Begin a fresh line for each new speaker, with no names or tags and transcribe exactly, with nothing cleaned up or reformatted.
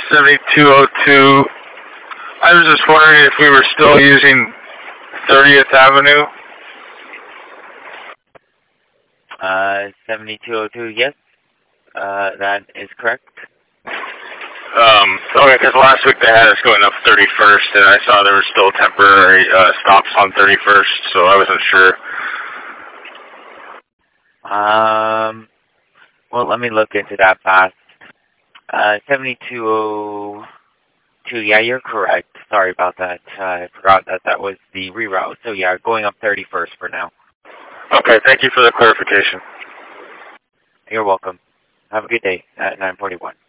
seventy-two oh two. I was just wondering if we were still using thirtieth Avenue.
Uh, seventy-two oh two, yes. Uh, that is correct.
Um, okay, because last week they had us going up thirty-first, and I saw there were still temporary uh, stops on thirty-first, so I wasn't sure.
Um, well, let me look into that fast. Uh, seventy-two oh two, yeah, you're correct. Sorry about that. Uh, I forgot that that was the reroute. So, yeah, going up thirty-first for now.
Okay, thank you for the clarification.
You're welcome. Have a good day at nine forty-one.